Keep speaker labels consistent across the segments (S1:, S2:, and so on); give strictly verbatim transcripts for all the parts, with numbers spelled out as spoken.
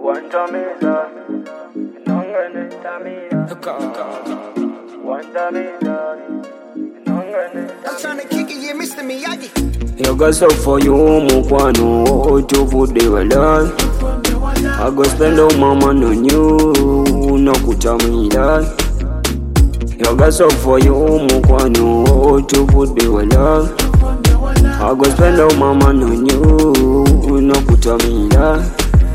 S1: want a mesa, nongane tamia. Want a mesa, nongane.
S2: I'm trying to kick it, yeah, Mister Miyagi.
S1: You got so for you, Mukwano, to food they were done. I go spend all my money on you, no kutamida. You got so for you, Mukwano, to food they were done. I go spend all my money on you, no kutamida.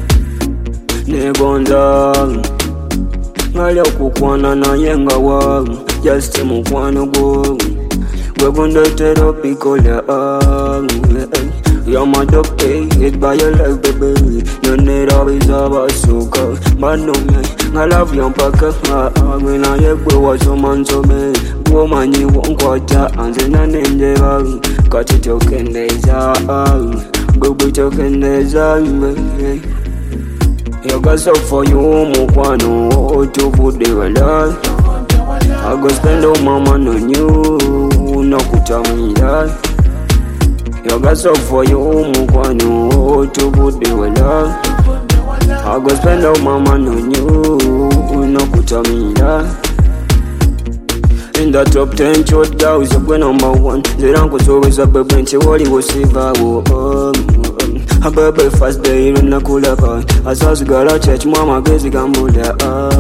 S1: Negonza, Ngalya kukwana na yenga wa, just Mukwano go. We're gonna tear up because you're my dog, hit by your life, baby. You need always have a sugar. But no, I love you, Paka. When I have was a man to me, woman, you won't quarter, and then I named the got it token days out. Go be token days out. You got so for you, Mukwano, to put the well. I go spend all my money on you, no kutamida. You got so for you, Mukwano, to put the well. I go spend all my money on you, no kutamida. In the top ten, short girls, you go number one. The rank was always a baby, and she was silver. A baby fast day, in a cooler car. As I was a church, mama, crazy gambler.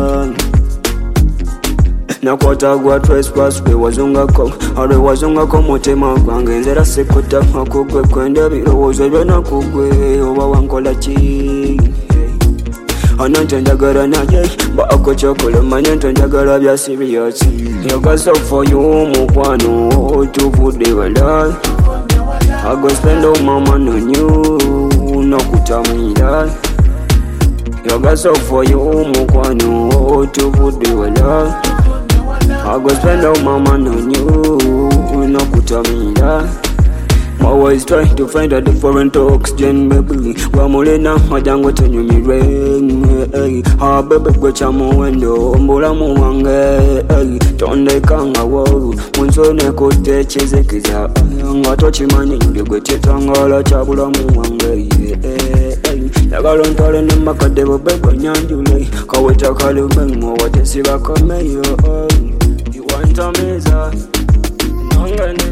S1: Nakwatagwa trespass we wazungako ari wazungako mutema gwange nzera sekota akugwe kwenda birowoozo byonna kugwe oba wankola ki ananto njagala naye baako kyokola manye nto njagala bya serious. You got so for you Mukwano tuvudde wala I go spend all my money on you no kutamira. You got so for you Mukwano tuvudde wala I go spend all my money on you, no kutamira. I'm always trying to find a different oxygen, baby. Wamulena, majango tenyu mi ring. Ah, baby, gocha mu wendo, mbula mu wange. Tonde kanga wo, munsone kote cheze kiza. Ngato chimani ngwe chetangala chabula mu wange. Nagalo ntole ne makadebo bebe nyanjule. Kaweta kalumengo watesi bakome yo. You want a mesa, nongane